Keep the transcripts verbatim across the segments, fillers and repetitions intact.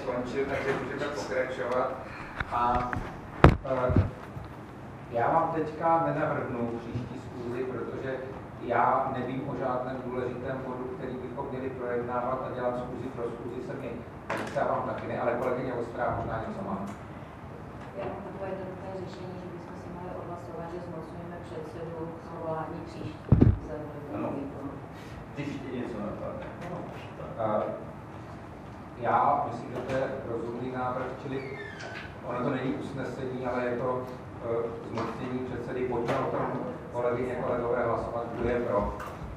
skončil, takže můžeme pokračovat. A uh, já vám teďka nenavrhnu příští schůzi, protože já nevím o žádném důležitém bodu, který bychom měli projednávat a dělat schůzi pro schůzi se mi nechce, vám taky ne, ale kolegyně Vostrá možná něco má. Já mám takové jednoduché řešení, že bychom si mohli odhlasovat, že zmocňujeme předsedu svolání příští schůze. Ano. Ty ještě něco napadne. Uh, já myslím, že to je rozumný návrh, čili ono to není usnesení, ale je to uh, zmocnění předsedy. Pojďme o tom, kolegyně, kolegové, hlasovat, kdo je pro.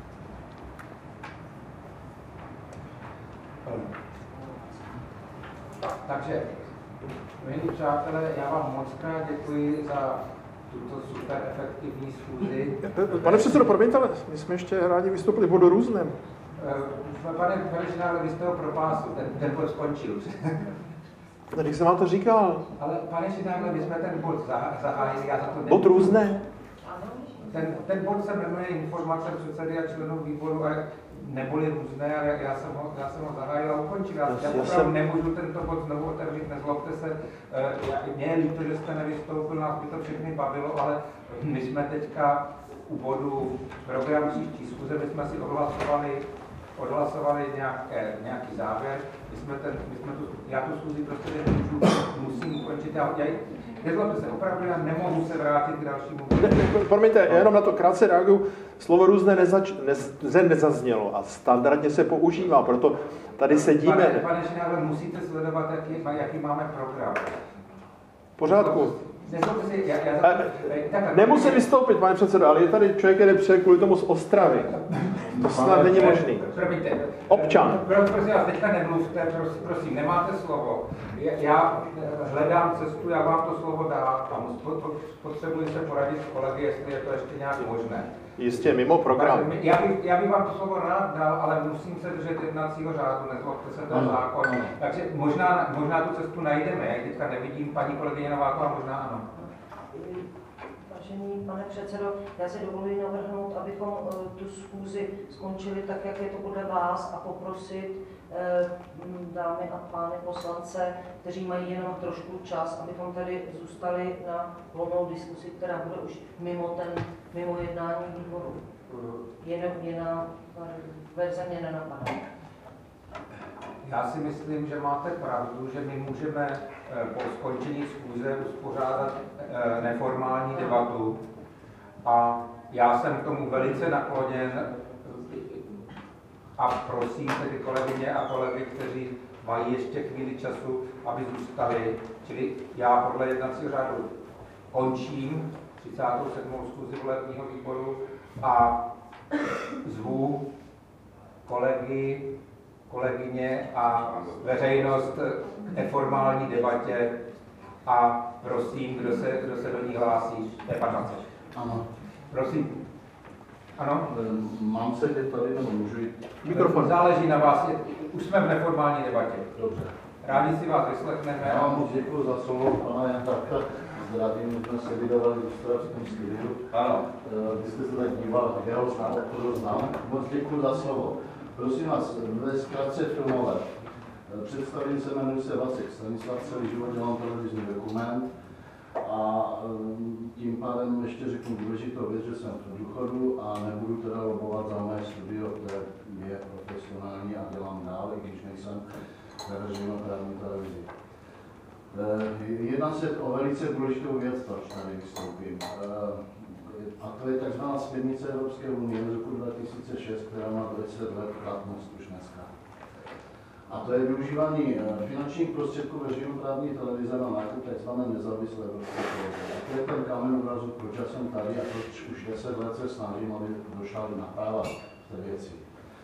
Takže, milí přátelé, já vám moc krát děkuji za tuto super efektivní schůzi. Pane předsedo, promiňte, ale my jsme ještě rádi vystoupili v bodu různém. Pane, pane Žinále, vy jste ho propásl, ten, ten bod skončil. Tady jsem vám to říkal. Ale pane Žinále, my jsme ten bod zahájili, já za to nevím. Bod různé. Ten, ten bod se jmenuje informace předsedy a členů výboru, a neboli různé, ale já jsem ho, já jsem ho zahájil a ukončil. Já, já opravdu jsem... nemůžu tento bod znovu otevřít, nezlobte se. Mně je líto, že jste nevystoupil, nás by to všechny bavilo, ale my jsme teďka u bodu programu příští schůze, my jsme si odhlasovali, odhlasovali nějaké, nějaký závěr. My jsme ten, my jsme tu, já tu schůzi prostě nemůžu, musím ukončit. Já, já, nezlobte se, opravdu já nemohu se vrátit k dalšímu. Ne, ne, promiňte, já jenom na to krátce reaguju. Slovo různé nezač, ne, nezaznělo a standardně se používá, proto tady sedíme. Pane, pane Žinále, musíte sledovat, jaký, jaký máme program. V pořádku. Nezlobte se, já, já A, tak, nemusím vystoupit, pane předsedo, ale je tady člověk, který přijel kvůli tomu z Ostravy. To snad není možný. Promiňte. Občan. Prosím vás, teďka nemluvte, prosím, prosím, nemáte slovo. Já hledám cestu, já vám to slovo dám. Potřebuji se poradit s kolegy, jestli je to ještě nějak možné. Jistě, mimo program. Já bych, já bych vám to slovo rád dal, ale musím se držet jednacího řádu, nezlobte se, to je zákon. Takže možná, možná tu cestu najdeme, já teďka nevidím, paní kolegyně Nováková, možná ano. Vážený pane předsedo, já si dovoluji navrhnout, abychom uh, tu schůzi skončili tak, jak je to podle vás, a poprosit uh, dámy a pány poslance, kteří mají jenom trošku čas, abychom tady zůstali na volnou diskusi, která bude už mimo, ten, mimo jednání výboru. Jenom jiná verze mě nenapadá. Já si myslím, že máte pravdu, že my můžeme po skončení schůze uspořádat neformální debatu a já jsem k tomu velice nakloněn a prosím tedy kolegyně a kolegy, kteří mají ještě chvíli času, aby zůstali. Čili já podle jednacího řádu končím třicátou sedmou schůzi volebního výboru a zvu kolegy, kolegyně a veřejnost k neformální debatě a prosím, kdo se, kdo se do ní hlásí. To je pan Maceš. Ano. Prosím. Ano? Mám se kde tady, nebo můžu jít? Mikrofon. Záleží na vás. Už jsme v neformální debatě. Dobře. Rádi si vás vyslechneme. Já vám moc děkuji za slovo, pana Jantarka. Zdravím, jsme se vydávali v ostravském studiu. Ano. Vy jste se tak díval, tak já ho znám, to znám. Moc děkuji za slovo. Prosím vás, ve zkratce filmové. Představím se, jmenuji se Vacek Stanislav, celý život dělám televizní dokument a tím pádem ještě řeknu důležitou věc, že jsem v důchodu a nebudu teda lobovat za mé studio, které je profesionální a dělám dál, i když nejsem ve veřejnoprávní televizi. Jedná se o velice důležitou věc, proč tady vystoupím. A to je tzv. Směrnice Evropské unie z roku dva tisíce šest, která má dvacet let platnost už dneska. A to je využívání finančních prostředků veřejnoprávní televize na nákup tzv. Nezávislé evropské televize. A to je ten kámen úrazu, proč já jsem tady a proč už deset let se snažím, aby došla napráva v té věci.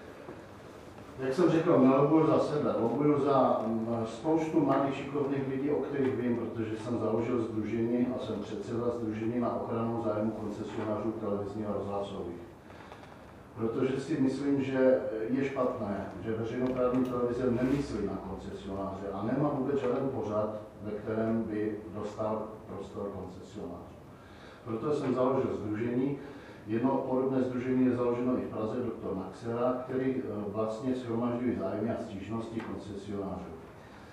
Jak jsem řekl, nelobuju za sebe, lobuju za spoustu malých šikovných lidí, o kterých vím, protože jsem založil sdružení a jsem předseda sdružení na ochranu zájmu koncesionářů televizních a rozhlasových. Protože si myslím, že je špatné, že veřejnoprávní televize nemyslí na koncesionáře a nemá vůbec žádný pořad, ve kterém by dostal prostor koncesionář. Proto jsem založil sdružení. Jedno podobné sdružení je založeno i v Praze, doktor Maxera, který vlastně shromažďuje zájmy a stížnosti koncesionářů. No a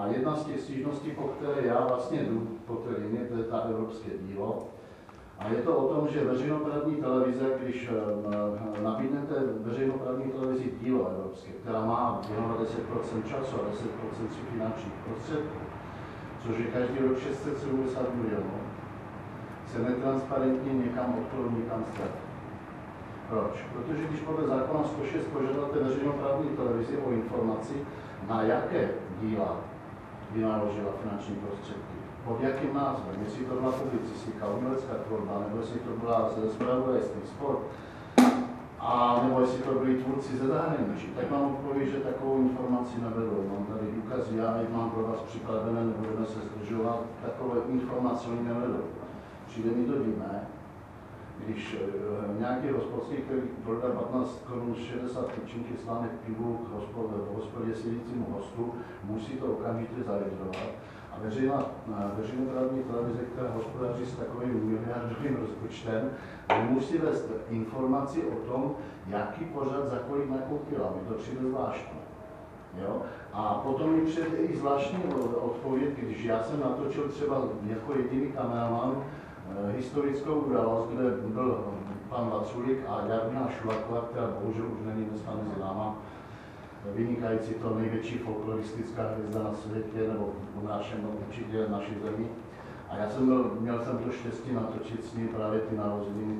a jedna z těch stížností, po které já vlastně jdu po té lině, to je ta evropské dílo. A je to o tom, že veřejnoprávní televize, když nabídnete veřejnoprávní televizi dílo evropské, která má věnovat deset procent času a deset procent finančních prostředků, což je každý rok šest set sedmdesát milionů, se netransparentně někam odkloní, někam ztratí. Proč? Protože když podle zákona sto šest požádáte veřejnoprávní televizi o informaci, na jaké díla vynaložila finanční prostředky, pod jakým názvem, jestli to byla publicistika, umělecká tvorba, nebo jestli to byla zpravodajství, sport, a nebo jestli to byli tvůrci ze zahraničí, tak vám odpoví, že takovou informaci nevedou. Mám tady důkazy, já mám pro vás připravené, nebudeme se zdržovat, takové informace oni nevedou. Přijde mi to divné, když nějaký hospodský, který prodá patnáct korun šedesát tyčinky slaných pivu v hospodě sedícímu hostu, musí to okamžitě zaregistrovat. A veřejná, veřejnoprávní televize, která hospodaří s takovým miliardovým rozpočtem, musí vést informaci o tom, jaký pořad za kolik nakoupila. Mi to přijde zvláštní. Jo? A potom mi přijde i zvláštní odpověď, když já jsem natočil třeba jako jediný kameraman historickou událost, kde byl pan Vaculík a Jarmila Šulaková, která bohužel už není dneska mezi náma, vynikající to největší folkloristická hvězda na světě, nebo v našem, určitě v naší zemi. A já jsem byl, měl jsem to štěstí natočit s ní právě ty narozeniny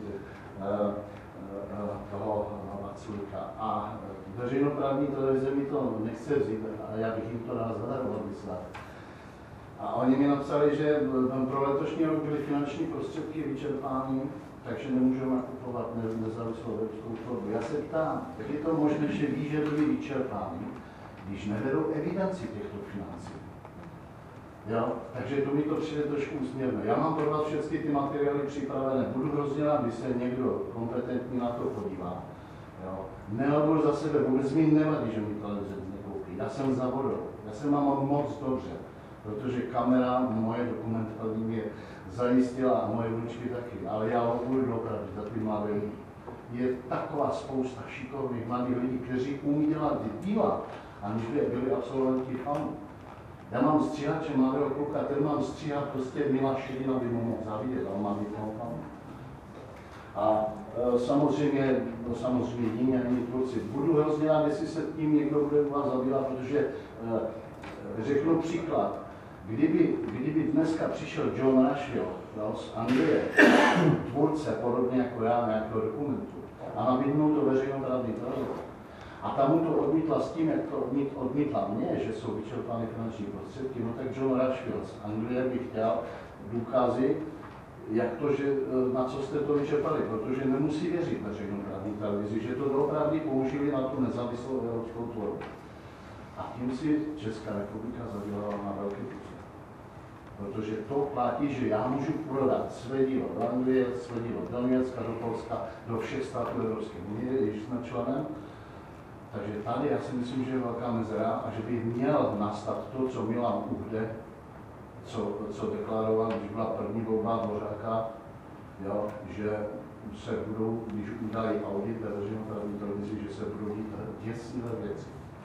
toho Vaculíka. A veřejnoprávní televize mi to nechce vzít, a já bych jim to rád zadarmo vyslat. A oni mi napsali, že pro letošní rok byly finanční prostředky vyčerpány, takže nemůžeme nakupovat nezávislou evropskou tvorbu. Já se ptám, jak je to možné, že ví, že byly vyčerpány, když nevedou evidenci těchto financí. Jo? Takže to mi to přijde trošku úsměvné. Já mám pro vás všechny ty materiály připravené, budu hrozně rád, když se někdo kompetentní na to podívá. Jo? Nelabor za sebe, vůbec mi nevadí, že mi televize nekoupí. Já jsem za vodou, já jsem mám moc dobře, protože kamera moje dokumentální mě zajistila a moje vnučky taky, ale já hovoru opravdu za ty mladé lidi. Je taková spousta šikovných mladých lidí, kteří umí dělat díla, aniž by byli absolventi FAMu. Já mám stříhače mladého kluka, ten mám stříhat prostě Mila Šedina, aby mu mohl zavidět, ale mám diplom FAMu. A e, samozřejmě, no samozřejmě jiní a jiní tvůrci. Budu hrozně rád, jestli se tím někdo bude u vás zabývat, protože e, řeknu příklad. Kdyby, kdyby dneska přišel John Rushfield no, z Anglie, tvůrce, podobně jako já, nějakého dokumentu, a nabídnul to veřejnoprávní televizi, a tam mu to odmítla s tím, jak to odmít, odmítla mě, že jsou vyčerpány finanční prostředky, no tak John Rushfield z Anglie by chtěl důkazy, jak to, že, na co jste to vyčerpali, protože nemusí věřit veřejnoprávní televizi, že to doopravdy použili na tu nezávislou evropskou tvorbu. A tím si Česká republika zadělala na velké půjce. Protože to platí, že já můžu prodat své dílo do Anglie, své dílo do Německa, do Polska, do všech států Evropské unie, když jsme členem. Takže tady já si myslím, že je velká mezera a že by měl nastat to, co Milan Uhde, co, co deklaroval, když byla první volba Dvořáka, jo, že se budou, když udělají audit ve veřejnoprávní televizi, že se budou dít děsivé věci.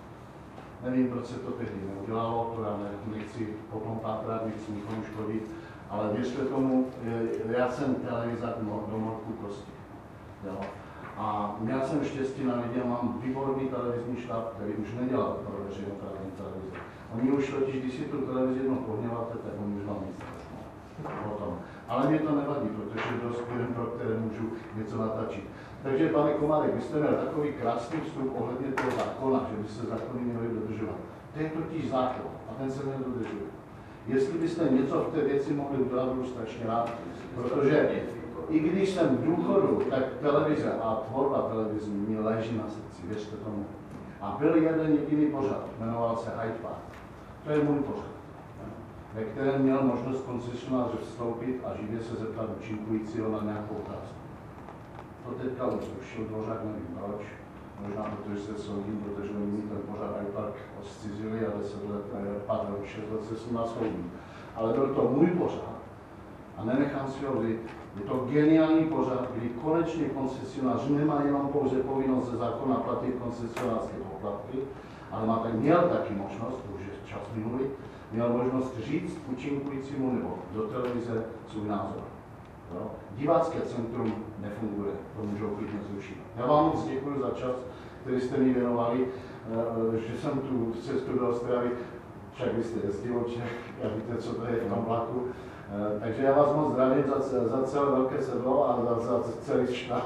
Nevím, proč se to tehdy neudělalo, to já nechci potom pátrat, nechci nikomu škodit, ale věřte tomu, já jsem televizor do morku kosti. Jo. A měl jsem štěstí na lidi a mám výborný televizní štáb, který už nedělal pro veřejnoprávní televizi. Oni už totiž, když si tu televizi jednou pohněváte, tak oni už vám nic potom. Ale mě to nevadí, protože je dost firm, pro které můžu něco natačit. Takže, pane Komárek, vy jste měl takový krásný vstup ohledně toho zákona, že by se zákony měly dodržovat. To je totiž zákon a ten se nedodržuje. Jestli byste něco v té věci mohli udělat, budu strašně rád, protože i když jsem v důchodu, tak televize a tvorba televize mi leží na srdci, věřte tomu. A byl jeden jediný pořad, jmenoval se Hyde Park. To je můj pořad, ve kterém měl možnost koncesionář vstoupit a živě se zeptat účinkujícího na nějakou otázku. To teďka už zrušil Dvořák, nevím proč, možná protože se soudím, protože oni ten pořad Hyde Park odcizili a deset let, pardon, šest let se s ním soudím. Ale byl to můj pořad a nenechám si ho vzít. Je to geniální pořad, kdy konečně koncesionář nemá jenom pouze povinnost ze zákona platit koncesionářské poplatky, ale má tak, měl taky možnost, to už je čas minulý, měl možnost říct účinkujícímu nebo do televize svůj názor. Jo? Divácké centrum nefunguje, to můžou klidně zrušit. Já vám moc děkuji za čas, který jste mi věnovali, že jsem tu cestu do Ostravy, však vy jste jezdil, jak víte, co to je v tom vlaku. Takže já vás moc zdravím za, za celé Velké Sedlo a za, za celý štáb.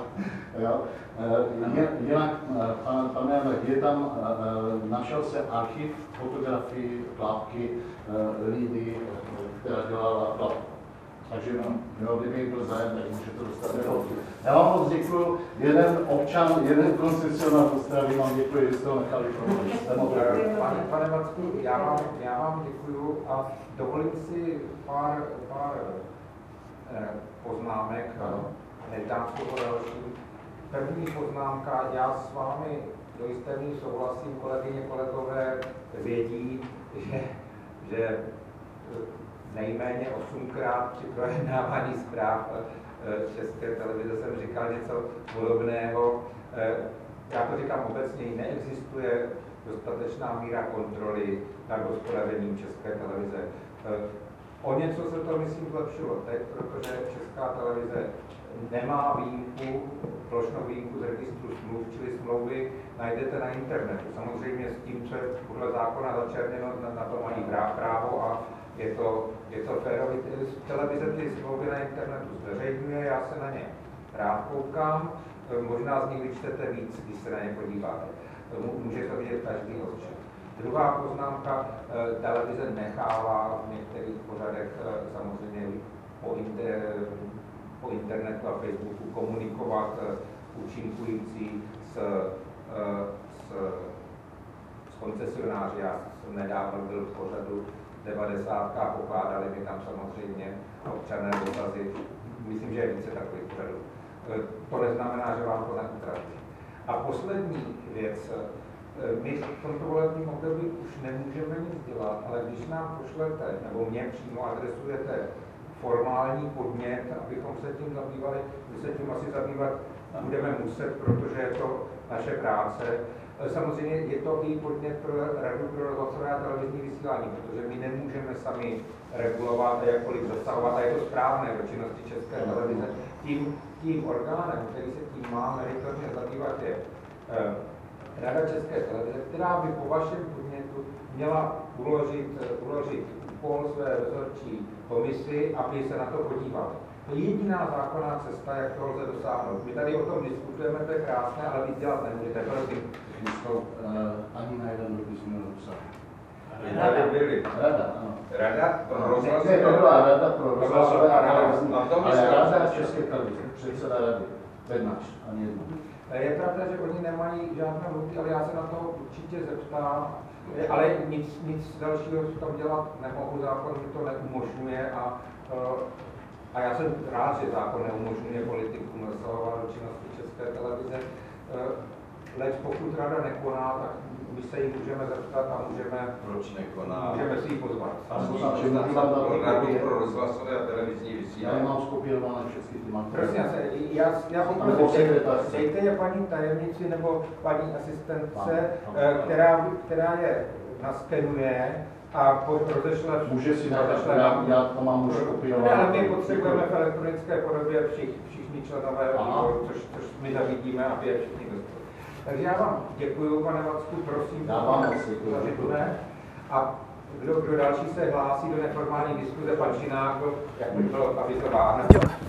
Jinak, pane, pane, je tam, našel se archiv fotografii, klapky Lidy, která dělala klapku. Takže no, kdyby byl zájem, tak můžete dostat do. Já vám moc děkuji. Jeden občan, jeden koncesionář v Ostravě vám děkuji, že jste ho nechali promluvit. Pane, pane Vacku, já vám, já vám děkuji a dovolím si pár, pár eh, poznámek, než dám slovo dalším. První poznámka, já s vámi do jisté míry souhlasím, kolegyně, kolegové vědí, že, že nejméně osmkrát při projednávání zpráv České televize jsem říkal něco podobného. Já to říkám obecně, neexistuje dostatečná míra kontroly nad hospodařením České televize. O něco se to, myslím, zlepšilo teď, protože Česká televize nemá výjimku, plošnou výjimku z registru smluv, čili smlouvy najdete na internetu. Samozřejmě s tím, co je podle zákona začerněno, na to mají právo a je to, je to férový. Televize ty smlouvy na internetu zveřejňuje, já se na ně rád koukám, možná z nich vyčtete víc, když se na ně podíváte. Může to vidět každý občan. Druhá poznámka, televize nechává v některých pořadech samozřejmě po, inter, po internetu a Facebooku komunikovat účinkující s, s, s koncesionáři. Já jsem nedávno byl v pořadu devadesátka, pokládali mi tam samozřejmě občané dotazy. Myslím, že je více takových pořadů. To neznamená, že vám to neutratí. A poslední věc. My v tomto volebním období už nemůžeme nic dělat, ale když nám pošlete, nebo mě přímo adresujete formální podnět, abychom se tím zabývali, my se tím asi zabývat budeme muset, protože je to naše práce. Samozřejmě je to i podnět pro Radu pro rozhlasové a televizní vysílání, protože my nemůžeme sami regulovat a jakkoliv zasahovat, a je to správné do činnosti České televize. Tím, tím orgánem, který se tím má meritorně zabývat, je eh, Rada České televize, která by po vašem podnětu měla uložit, uložit úkol své dozorčí komisi, aby se na to podívali. To je jediná zákonná cesta, jak to lze dosáhnout. My tady o tom diskutujeme, to je krásné, ale víc dělat nemůžete. Prosím. Uh, ani na jeden dopis jsme napsali. Rada byly. Rada, ano. Rada pro rozhlasové. Ne, to byla Rada pro rozhlasové a televizní. Ale Rada České televize, předseda Rady, Bednář, ani jedno. Je pravda, že oni nemají žádnou lhůty, ale já se na to určitě zeptám. Ale nic, nic dalšího tam dělat nemohu, zákon mi to neumožňuje a, a já jsem rád, že zákon neumožňuje politikům zasahovat do činnosti České televize. Leč pokud rada nekoná, tak my se jí můžeme zeptat a můžeme, proč nekoná? Můžeme si ji pozvat. A Radu pro rozhlasové a televizní vysílání. Já mám skopírované všechny ty materiály. Prosím, já, já, já poprosím, dejte je paní tajemnici nebo paní asistentce, která, která je naskenuje a rozešle. Může si dát, já, já to mám už kopírované. Ale my potřebujeme v elektronické podobě všich, všichni členové výboru, což, což my zavidíme, aby je všichni dostali. Takže já vám děkuji, pane Vacku, prosím. Já vám moc děkuji. A kdo, kdo další se hlásí do neformální diskuze, pan Šinák, jak by bylo avizováno.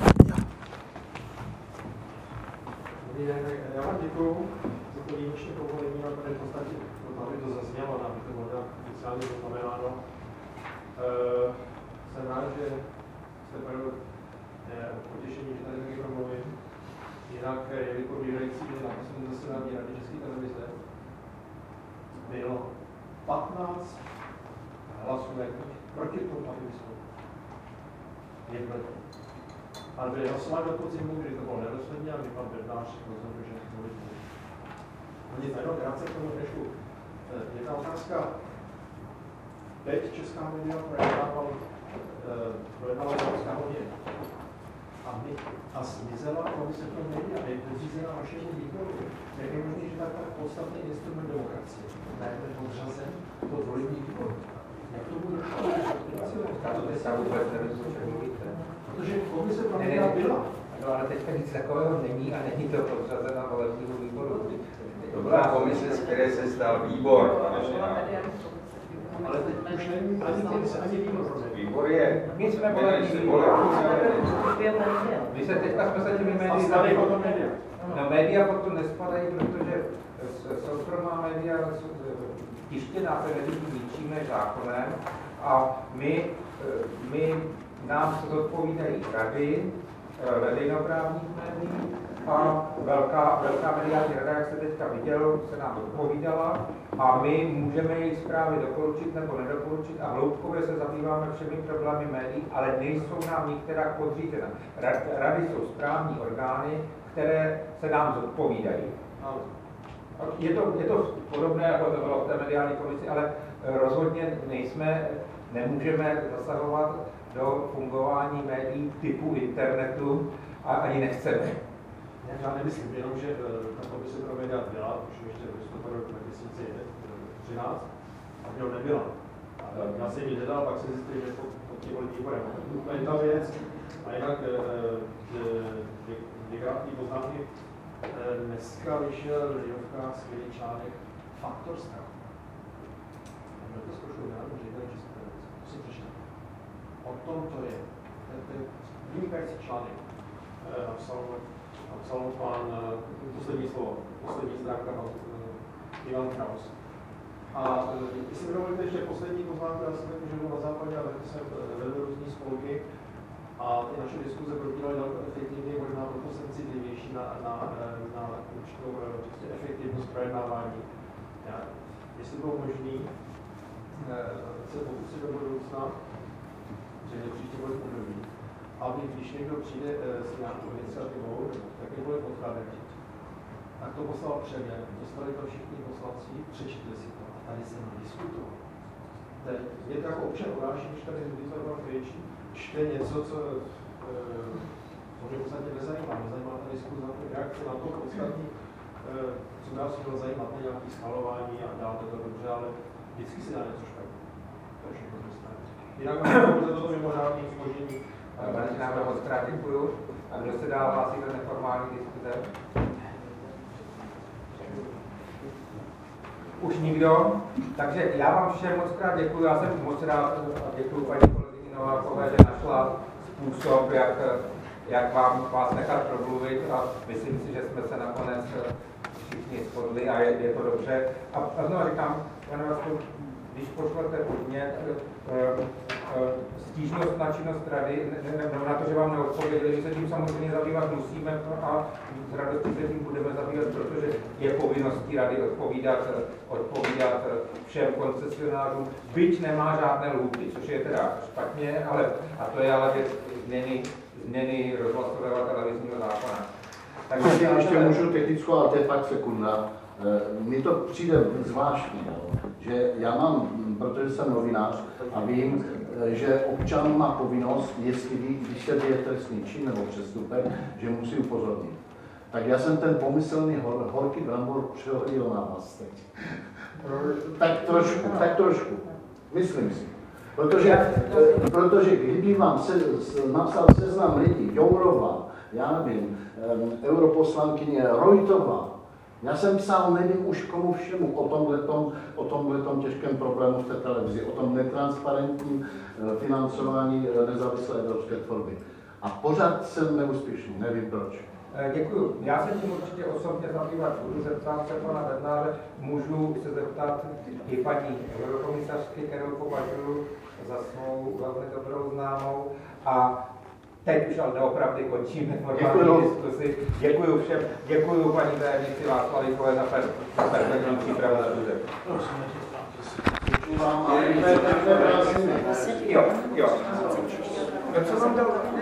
Dobrý den, já vám děkuji za to výjimečné povolení, ale tady v podstatě, aby to zaznělo, aby to bylo oficiálně zaznamenáno. Uh, jsem rád, že jste byl potěšení, že tady taky promluvím. Jinak, jelikož pobírající na posledním zasedání Rady České televize bylo patnáct hlasů proti tomu, aby vystoupil. Někdo to. Ale byli hlasovat do podzimu, kdy to bylo nedosledně a kdy pan Bednář rozhodl, že mluvit může. No nic, jenom krátce k tomu dnešku. Jedna otázka. Teď česká média projednávala projednávala Evropská unie. A, my, a zmizela komise pro média, je podřízena vašemu výboru. Jak je možné, že tak, tak podstatný instrument demokracie nebude podřazen pod volební výbor? Jak to bude? Já to teď vůbec nevím, o čem mluvíte. Protože komise pro média byla. No ale teďka nic takového není a není to podřazena volebního výboru. To byla komise, z které se stal výbor. Ale teď už není ani komise, ani výbor. Výbor je. My jsme volební výbor. My se teďka jsme se těmi A médii staví potom média. No média potom nespadají, protože soukromá média tištěná se neřídí ničím než zákonem a my, my nám se zodpovídají rady veřejnoprávních médií a velká, velká mediální rada, jak se teďka viděl, se nám odpovídala a my můžeme její zprávy doporučit nebo nedoporučit a hloubkově se zabýváme všemi problémy médií, ale nejsou nám nikterak podřízena. Rady jsou správní orgány, které se nám zodpovídají. Je to, je to podobné, jako to bylo v té mediální komisi, ale rozhodně nejsme, nemůžeme zasahovat do fungování médií typu internetu a ani nechceme. Já nemyslím, jenom, že ta komise pro média byla, už ještě v listopadu roku dva tisíce třináct, a bylo nebyla. Já jsem ji nedal, pak jsem zjistil, že pod, pod tím výborem. To je ta věc. A jinak dvě krátké poznámky. Dneska vyšel Lidovka skvělý článek Faktor strachu. Já to zkoušel já, že je to české televize. To si přečte. O tom to je. To je vynikající článek. Napsal, napsal pan, poslední slovo, poslední stránka, pan Ivan Kraus. A jestli mi dovolíte ještě poslední poznámku, já jsem taky žil na západě a taky jsem vedl různý spolky. A ty naše diskuze probíhaly daleko efektivněji, možná proto jsem citlivější na, na, na určitou prostě efektivnost projednávání. Já, jestli bylo možné se pokusit do budoucna, že příště bude období, aby když někdo přijde s nějakou iniciativou, tak několik podkladem, tak to poslal předem, dostali to všichni poslanci, přečetli si to a tady se má diskutovat. Je to jako občan uráží, když tady mluví za větší, čte něco, co mě v podstatě nezajímá. Nezajímá ta diskuze na to, jak se na to podstatní, co nás mělo zajímat, ne nějaké schvalování a dáte to dobře, ale vždycky si dá něco špatně. To je všechno dostane. Jinak mám za toto mimořádné zpoždění. Valentina, moc krát děkuju. A kdo se dál hlásí do neformální diskuze? Už nikdo? Takže já vám všem moc krát děkuju. Já jsem moc rád a děkuju paní kolegyni Novákové, že našla způsob, jak, jak vám, vás nechat promluvit a myslím si, že jsme se nakonec všichni shodli a je, je to dobře. A, a znovu říkám, pane Vasku, když pošlete podnět, stížnost na činnost rady, nebo na to, že vám neodpověděli, my se tím samozřejmě zabývat musíme a s radostí se tím budeme zabývat, protože je povinností rady odpovídat, odpovídat všem koncesionářům, byť nemá žádné lhůty, což je teda špatně, ale, a to je ale věc změny, změny rozhlasového a televizního zákona. Takže já ještě můžu technickou, ale to je fakt sekunda. Mně to přijde zvláštní, že já mám, protože jsem novinář a vím, že občan má povinnost, jestli ví, když se děje trestný čin nebo přestupek, že musí upozornit. Tak já jsem ten pomyslný hor, horký brambor přehodil na vás teď. Tak trošku, tak trošku. Myslím si. Protože, protože kdyby vám se, napsal seznam lidí, Jourova, já nevím, europoslankyně Rojtová, já jsem psal, nevím už komu všemu, o tomhletom, o tomhletom těžkém problému v té televizi, o tom netransparentním financování nezávislé evropské tvorby. A pořád jsem neúspěšný, nevím proč. Děkuju. Já se tím určitě osobně zabývat budu, zeptám se pana Bednáře, můžu se zeptat i paní eurokomisařky, kterou považuji za svou velmi dobrou známou. A teď už ale opravdu končíme formální diskusi. Děkuju všem, děkuju paní tajemnici Václavíkové za perfektní přípravu schůze. Jo, jo. Co vám dal?